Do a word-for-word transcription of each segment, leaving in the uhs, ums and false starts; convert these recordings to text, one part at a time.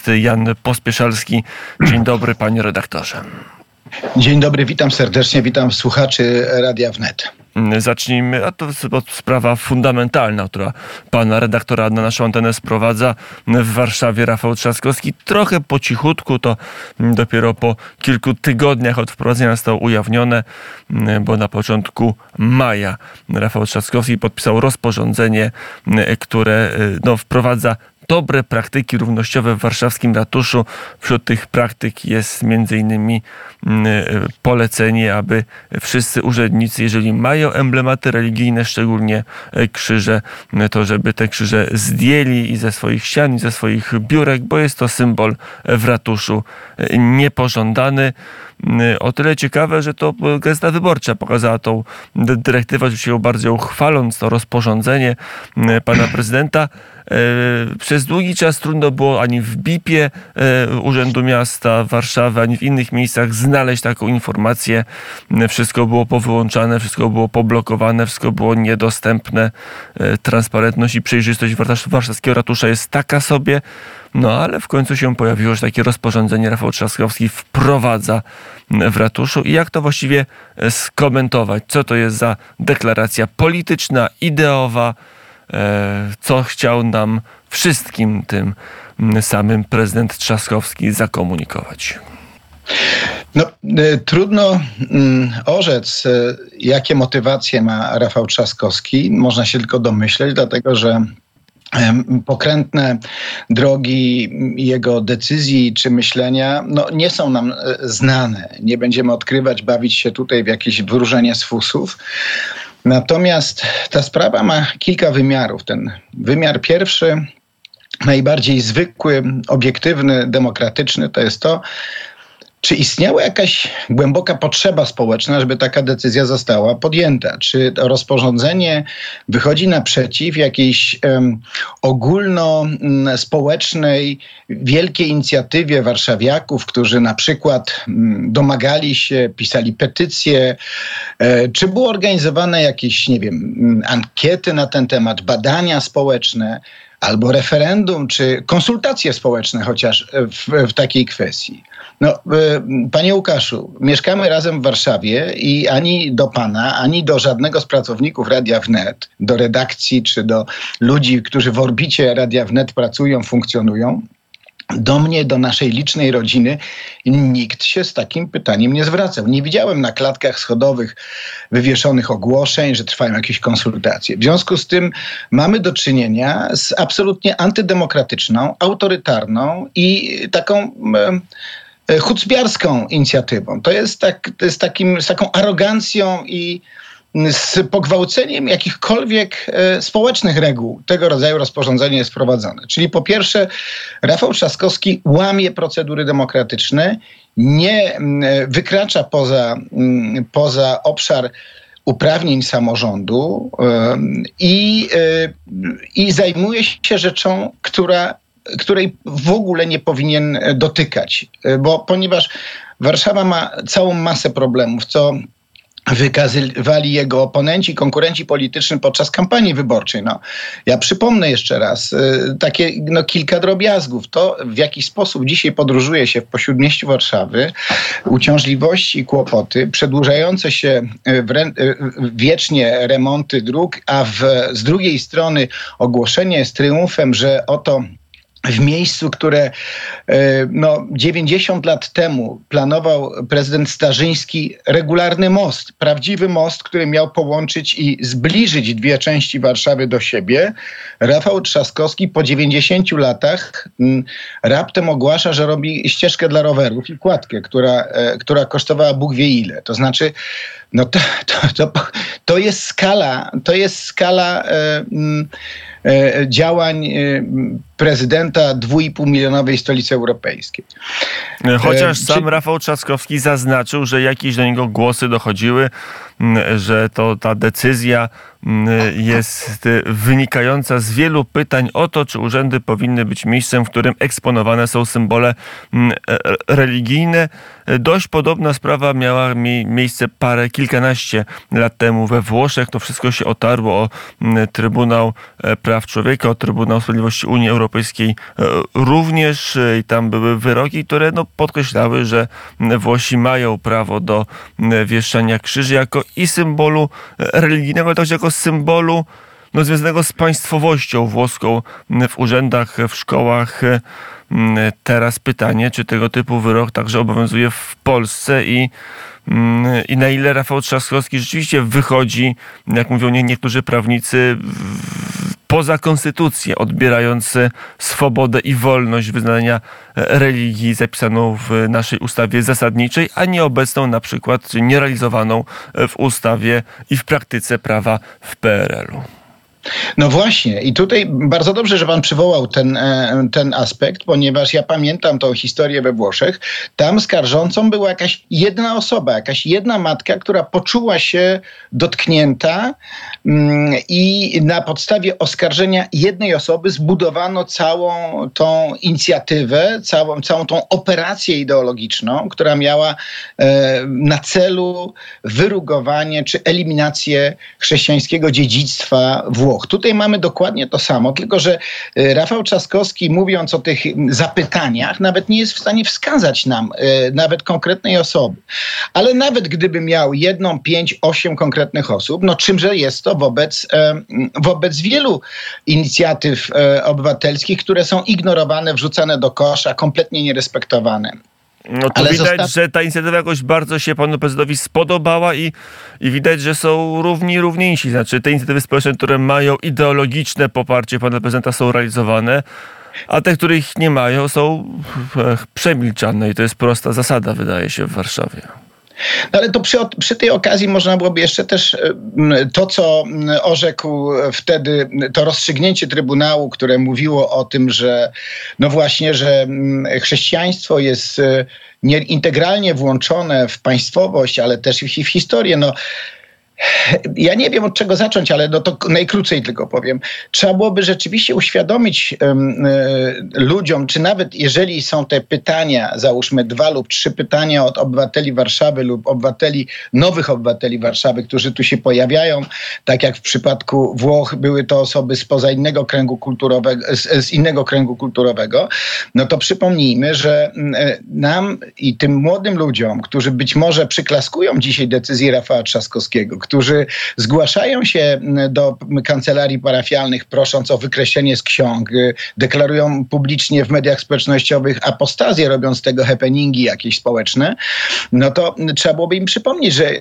Jan Pospieszalski. Dzień dobry, panie redaktorze. Dzień dobry, witam serdecznie, witam słuchaczy Radia Wnet. Zacznijmy, a to sprawa fundamentalna, która pana redaktora na naszą antenę sprowadza. W Warszawie Rafał Trzaskowski trochę po cichutku, to dopiero po kilku tygodniach od wprowadzenia zostało ujawnione, bo na początku maja Rafał Trzaskowski podpisał rozporządzenie, które no, wprowadza dobre praktyki równościowe w warszawskim ratuszu. Wśród tych praktyk jest między innymi polecenie, aby wszyscy urzędnicy, jeżeli mają emblematy religijne, szczególnie krzyże, to żeby te krzyże zdjęli i ze swoich ścian, i ze swoich biurek, bo jest to symbol w ratuszu niepożądany. O tyle ciekawe, że to Gazeta Wyborcza pokazała tą dyrektywę, oczywiście bardzo chwaląc to rozporządzenie pana prezydenta. Przez długi czas trudno było ani w B I P-ie Urzędu Miasta Warszawy, ani w innych miejscach znaleźć taką informację. Wszystko było powyłączane, wszystko było poblokowane, wszystko było niedostępne. Transparentność i przejrzystość warszawskiego ratusza jest taka sobie. No ale w końcu się pojawiło, że takie rozporządzenie Rafał Trzaskowski wprowadza w ratuszu. I jak to właściwie skomentować? Co to jest za deklaracja polityczna, ideowa? Co chciał nam wszystkim tym samym prezydent Trzaskowski zakomunikować? No, y, trudno y, orzec, y, jakie motywacje ma Rafał Trzaskowski. Można się tylko domyśleć, dlatego że pokrętne drogi jego decyzji czy myślenia no, nie są nam znane. Nie będziemy odkrywać, bawić się tutaj w jakieś wróżenie z fusów. Natomiast ta sprawa ma kilka wymiarów. Ten wymiar pierwszy, najbardziej zwykły, obiektywny, demokratyczny, to jest to, czy istniała jakaś głęboka potrzeba społeczna, żeby taka decyzja została podjęta? Czy to rozporządzenie wychodzi naprzeciw jakiejś um, ogólnospołecznej, wielkiej inicjatywie warszawiaków, którzy na przykład um, domagali się, pisali petycje? E, czy były organizowane jakieś, nie wiem, ankiety na ten temat, badania społeczne? Albo referendum, czy konsultacje społeczne chociaż w, w takiej kwestii. No, panie Łukaszu, mieszkamy razem w Warszawie i ani do pana, ani do żadnego z pracowników Radia Wnet, do redakcji, czy do ludzi, którzy w orbicie Radia Wnet pracują, funkcjonują, do mnie, do naszej licznej rodziny nikt się z takim pytaniem nie zwracał. Nie widziałem na klatkach schodowych wywieszonych ogłoszeń, że trwają jakieś konsultacje. W związku z tym mamy do czynienia z absolutnie antydemokratyczną, autorytarną i taką e, chucpiarską inicjatywą. To jest, tak, to jest takim, z taką arogancją i z pogwałceniem jakichkolwiek e, społecznych reguł tego rodzaju rozporządzenie jest wprowadzone. Czyli po pierwsze Rafał Trzaskowski łamie procedury demokratyczne, nie m, wykracza poza, m, poza obszar uprawnień samorządu e, i, e, i zajmuje się rzeczą, która, której w ogóle nie powinien dotykać. E, bo ponieważ Warszawa ma całą masę problemów, co wykazywali jego oponenci, konkurenci polityczni podczas kampanii wyborczej. No, ja przypomnę jeszcze raz y, takie no, kilka drobiazgów. To, w jaki sposób dzisiaj podróżuje się po śródmieściu Warszawy, uciążliwości i kłopoty, przedłużające się wrę- wiecznie remonty dróg, a w, z drugiej strony ogłoszenie z triumfem, że oto w miejscu, które no, dziewięćdziesiąt lat temu planował prezydent Starzyński, regularny most, prawdziwy most, który miał połączyć i zbliżyć dwie części Warszawy do siebie. Rafał Trzaskowski po dziewięćdziesięciu latach m, raptem ogłasza, że robi ścieżkę dla rowerów i kładkę, która, e, która kosztowała Bóg wie ile. To znaczy, no to, to, to, to jest skala, to jest skala e, m, e, działań e, prezydenta dwuipółmilionowej stolicy europejskiej. Chociaż sam Rafał Trzaskowski zaznaczył, że jakieś do niego głosy dochodziły, że to ta decyzja jest wynikająca z wielu pytań o to, czy urzędy powinny być miejscem, w którym eksponowane są symbole religijne. Dość podobna sprawa miała miejsce parę, kilkanaście lat temu we Włoszech. To wszystko się otarło o Trybunał Praw Człowieka, o Trybunał Sprawiedliwości Unii Europejskiej również. I tam były wyroki, które no, podkreślały, że Włosi mają prawo do wieszania krzyży jako i symbolu religijnego, ale także jako symbolu no, związanego z państwowością włoską w urzędach, w szkołach. Teraz pytanie, czy tego typu wyrok także obowiązuje w Polsce i, i na ile Rafał Trzaskowski rzeczywiście wychodzi, jak mówią niektórzy prawnicy, poza konstytucję, odbierając swobodę i wolność wyznania religii zapisaną w naszej ustawie zasadniczej, a nie obecną na przykład, czy nierealizowaną w ustawie i w praktyce prawa w P R L u. No właśnie i tutaj bardzo dobrze, że pan przywołał ten, ten aspekt, ponieważ ja pamiętam tą historię we Włoszech. Tam skarżącą była jakaś jedna osoba, jakaś jedna matka, która poczuła się dotknięta i na podstawie oskarżenia jednej osoby zbudowano całą tą inicjatywę, całą, całą tą operację ideologiczną, która miała na celu wyrugowanie czy eliminację chrześcijańskiego dziedzictwa Włoch. Tutaj mamy dokładnie to samo, tylko że Rafał Trzaskowski, mówiąc o tych zapytaniach, nawet nie jest w stanie wskazać nam nawet konkretnej osoby. Ale nawet gdyby miał jedną, pięć, osiem konkretnych osób, no czymże jest to wobec, wobec wielu inicjatyw obywatelskich, które są ignorowane, wrzucane do kosza, kompletnie nierespektowane. No to ale widać, zosta- że ta inicjatywa jakoś bardzo się panu prezydentowi spodobała i, i widać, że są równi równiejsi. Znaczy te inicjatywy społeczne, które mają ideologiczne poparcie pana prezydenta, są realizowane, a te, których nie mają, są przemilczane i to jest prosta zasada, wydaje się, w Warszawie. No ale to przy, przy tej okazji można byłoby jeszcze też to, co orzekł wtedy, to rozstrzygnięcie Trybunału, które mówiło o tym, że no właśnie, że chrześcijaństwo jest nie integralnie włączone w państwowość, ale też i w historię. No, ja nie wiem, od czego zacząć, ale no to najkrócej tylko powiem. Trzeba byłoby rzeczywiście uświadomić um, y, ludziom, czy nawet jeżeli są te pytania, załóżmy dwa lub trzy pytania od obywateli Warszawy lub obywateli, nowych obywateli Warszawy, którzy tu się pojawiają, tak jak w przypadku Włoch były to osoby spoza innego kręgu kulturowego, z, z innego kręgu kulturowego, no to przypomnijmy, że y, nam i tym młodym ludziom, którzy być może przyklaskują dzisiaj decyzji Rafała Trzaskowskiego, którzy zgłaszają się do kancelarii parafialnych, prosząc o wykreślenie z ksiąg, deklarują publicznie w mediach społecznościowych apostazję, robiąc z tego happeningi jakieś społeczne, no to trzeba byłoby im przypomnieć, że,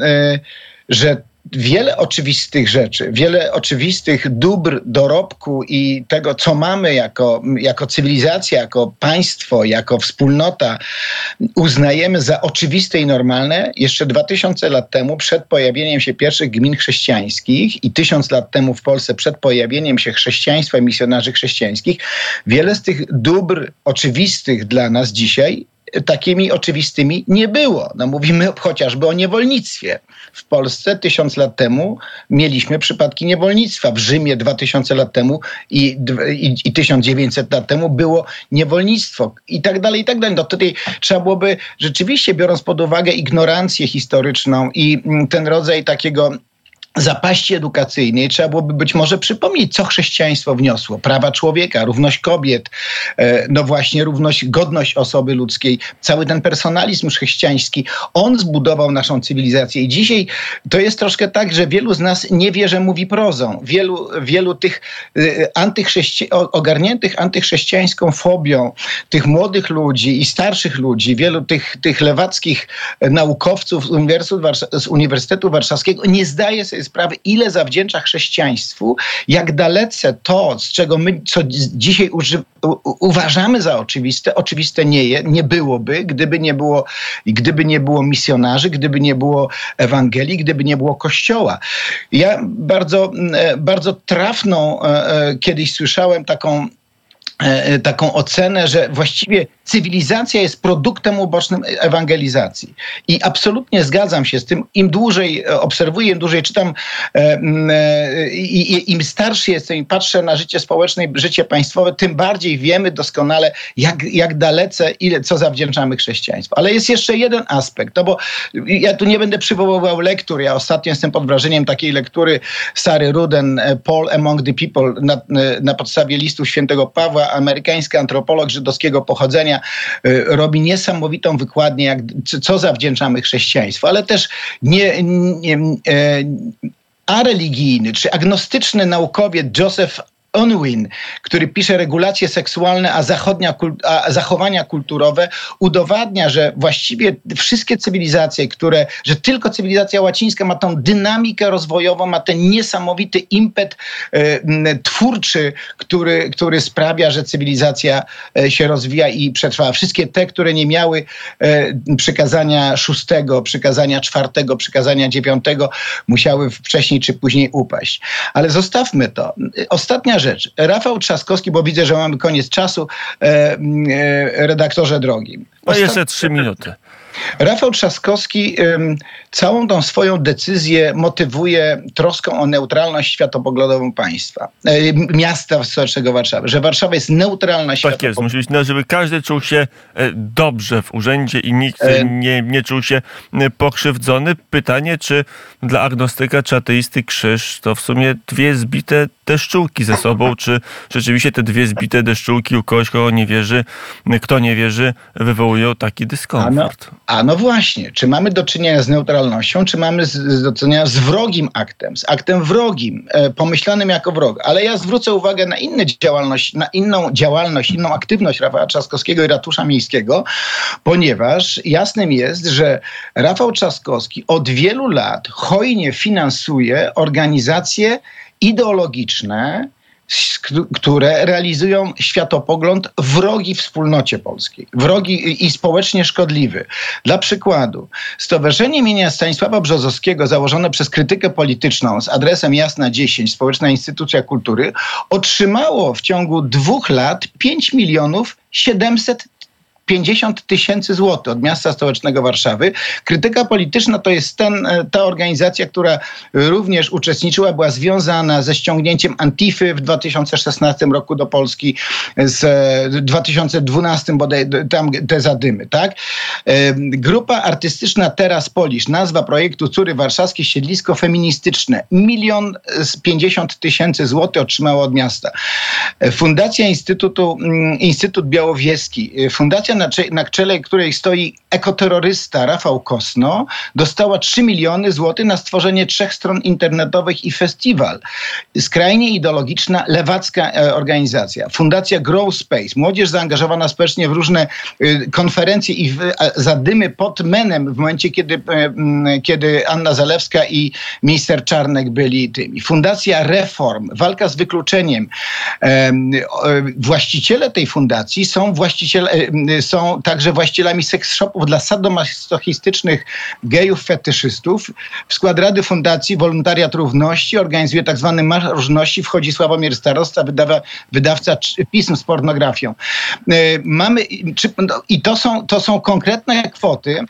że wiele oczywistych rzeczy, wiele oczywistych dóbr dorobku i tego, co mamy jako, jako cywilizacja, jako państwo, jako wspólnota, uznajemy za oczywiste i normalne. Jeszcze dwa tysiące lat temu, przed pojawieniem się pierwszych gmin chrześcijańskich i tysiąc lat temu w Polsce, przed pojawieniem się chrześcijaństwa i misjonarzy chrześcijańskich, wiele z tych dóbr oczywistych dla nas dzisiaj takimi oczywistymi nie było. No mówimy chociażby o niewolnictwie. W Polsce tysiąc lat temu mieliśmy przypadki niewolnictwa. W Rzymie dwa tysiące lat temu i, i, i tysiąc dziewięćset lat temu było niewolnictwo i tak dalej, i tak dalej. No tutaj trzeba byłoby rzeczywiście, biorąc pod uwagę ignorancję historyczną i ten rodzaj takiego zapaści edukacyjnej, trzeba byłoby być może przypomnieć, co chrześcijaństwo wniosło. Prawa człowieka, równość kobiet, no właśnie równość, godność osoby ludzkiej, cały ten personalizm chrześcijański, on zbudował naszą cywilizację i dzisiaj to jest troszkę tak, że wielu z nas nie wie, że mówi prozą. Wielu, wielu tych antychrześci- ogarniętych antychrześcijańską fobią, tych młodych ludzi i starszych ludzi, wielu tych, tych lewackich naukowców z Uniwersytetu, Warsz- z Uniwersytetu Warszawskiego nie zdaje sobie sprawy, ile zawdzięcza chrześcijaństwu, jak dalece to, z czego my co dzisiaj uży, u, uważamy za oczywiste, oczywiste nie, je, nie byłoby, gdyby nie było, gdyby nie było misjonarzy, gdyby nie było Ewangelii, gdyby nie było Kościoła. Ja bardzo, bardzo trafną kiedyś słyszałem taką taką ocenę, że właściwie cywilizacja jest produktem ubocznym ewangelizacji. I absolutnie zgadzam się z tym. Im dłużej obserwuję, im dłużej czytam i im starszy jestem i patrzę na życie społeczne i życie państwowe, tym bardziej wiemy doskonale, jak, jak dalece, ile, co zawdzięczamy chrześcijaństwu. Ale jest jeszcze jeden aspekt, no bo ja tu nie będę przywoływał lektur. Ja ostatnio jestem pod wrażeniem takiej lektury Sary Ruden, Paul Among the People, na, na podstawie listów świętego Pawła. Amerykański antropolog żydowskiego pochodzenia robi niesamowitą wykładnię, jak, co zawdzięczamy chrześcijaństwu, ale też nie, nie, nie areligijny czy agnostyczny naukowiec Joseph Unwin, który pisze regulacje seksualne, a, zachodnia, a zachowania kulturowe, udowadnia, że właściwie wszystkie cywilizacje, które, że tylko cywilizacja łacińska ma tą dynamikę rozwojową, ma ten niesamowity impet e, twórczy, który, który sprawia, że cywilizacja e, się rozwija i przetrwała. Wszystkie te, które nie miały e, przykazania szóstego, przykazania czwartego, przykazania dziewiątego, musiały wcześniej czy później upaść. Ale zostawmy to. Ostatnia rzecz. Rafał Trzaskowski, bo widzę, że mamy koniec czasu, e, e, redaktorze drogi. No jeszcze trzy minuty. Rafał Trzaskowski ym, całą tą swoją decyzję motywuje troską o neutralność światopoglądową państwa, y, miasta stołecznego Warszawy, że Warszawa jest neutralna światopoglądowo. Tak jest, musi być, no, żeby każdy czuł się dobrze w urzędzie i nikt nie, nie czuł się pokrzywdzony. Pytanie, czy dla agnostyka czy ateisty krzyż to w sumie dwie zbite deszczułki ze sobą, czy rzeczywiście te dwie zbite deszczułki u kogoś, kogo nie wierzy, kto nie wierzy, wywołują taki dyskomfort. A no właśnie, czy mamy do czynienia z neutralnością, czy mamy z, do czynienia z wrogim aktem, z aktem wrogim, e, pomyślanym jako wrog. Ale ja zwrócę uwagę na inne działalność, na inną działalność, inną aktywność Rafała Trzaskowskiego i ratusza miejskiego, ponieważ jasnym jest, że Rafał Trzaskowski od wielu lat hojnie finansuje organizacje ideologiczne, które realizują światopogląd wrogi wspólnocie polskiej, wrogi i społecznie szkodliwy. Dla przykładu, Stowarzyszenie imienia Stanisława Brzozowskiego, założone przez krytykę polityczną z adresem Jasna dziesięć, Społeczna Instytucja Kultury, otrzymało w ciągu dwóch lat pięć milionów siedemset pięćdziesiąt tysięcy złotych od miasta stołecznego Warszawy. Krytyka polityczna to jest ten, ta organizacja, która również uczestniczyła, była związana ze ściągnięciem Antify w dwa tysiące szesnastym roku do Polski, z dwa tysiące dwunastym bodaj tam te zadymy, tak? Grupa artystyczna Teraz Polisz, nazwa projektu Córy Warszawskie, siedlisko feministyczne. Milion pięćdziesiąt tysięcy złotych otrzymało od miasta. Fundacja Instytutu, Instytut Białowieski, fundacja na, na czele której stoi ekoterrorysta Rafał Kosno, dostała trzy miliony złotych na stworzenie trzech stron internetowych i festiwal. Skrajnie ideologiczna, lewacka e, organizacja. Fundacja Grow Space. Młodzież zaangażowana społecznie w różne y, konferencje i w, a, zadymy pod menem w momencie, kiedy, y, y, kiedy Anna Zalewska i minister Czarnek byli tymi. Fundacja Reform. Walka z wykluczeniem. E, e, właściciele tej fundacji są właściciele, e, są także właścicielami seks shopów dla sadomasochistycznych gejów, fetyszystów. W skład Rady Fundacji Wolontariat Równości organizuje tak zwany Marsz Różności, wchodzi Sławomir Starosta, wydawa, wydawca pism z pornografią. Yy, mamy, czy, no, i to są, to są konkretne kwoty.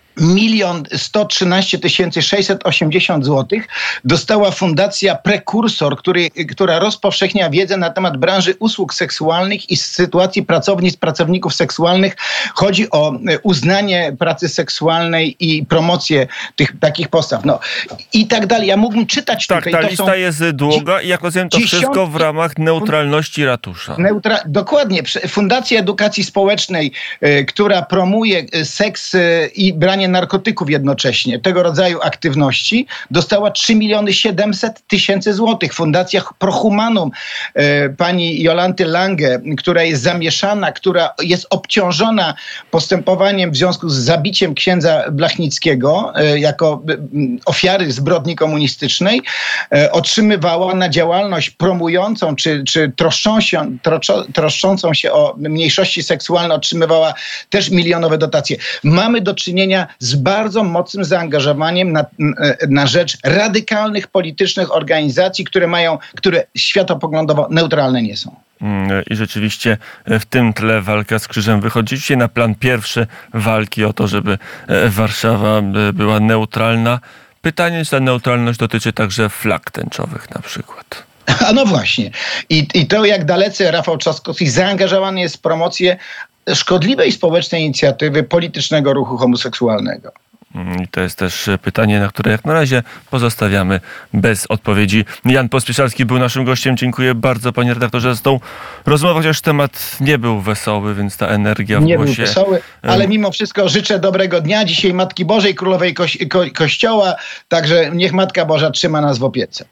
Milion sto trzynaście tysięcy sześćset osiemdziesiąt złotych dostała Fundacja Prekursor, który, która rozpowszechnia wiedzę na temat branży usług seksualnych i sytuacji pracownic, pracowników seksualnych. Chodzi o uznanie pracy seksualnej i promocję tych takich postaw. No i tak dalej. Ja mógłbym czytać tak, tutaj. Ta lista są jest długa i jak rozumiem to dziesiątki, wszystko w ramach neutralności ratusza. Neutra- dokładnie. Fundacja Edukacji Społecznej, y, która promuje seks y, i branie narkotyków jednocześnie, tego rodzaju aktywności, dostała trzy miliony siedemset tysięcy złotych. Fundacja Prohumanum e, pani Jolanty Lange, która jest zamieszana, która jest obciążona postępowaniem w związku z zabiciem księdza Blachnickiego e, jako e, ofiary zbrodni komunistycznej, e, otrzymywała na działalność promującą czy, czy troszczą się, troczo, troszczącą się o mniejszości seksualne, otrzymywała też milionowe dotacje. Mamy do czynienia z bardzo mocnym zaangażowaniem na, na rzecz radykalnych politycznych organizacji, które mają, które światopoglądowo neutralne nie są. i rzeczywiście w tym tle walka z krzyżem wychodzi dzisiaj na plan pierwszy walki o to, żeby Warszawa była neutralna. Pytanie, czy ta neutralność dotyczy także flag tęczowych na przykład. A no właśnie. I, I to, jak dalece Rafał Trzaskowski zaangażowany jest w promocję szkodliwej społecznej inicjatywy politycznego ruchu homoseksualnego. I to jest też pytanie, na które jak na razie pozostawiamy bez odpowiedzi. Jan Pospieszalski był naszym gościem. Dziękuję bardzo, panie redaktorze, za tą rozmowę, chociaż temat nie był wesoły, więc ta energia w nie głosie... Nie był wesoły, ale mimo wszystko życzę dobrego dnia. Dzisiaj Matki Bożej, Królowej Koś- Ko- Kościoła, także niech Matka Boża trzyma nas w opiece.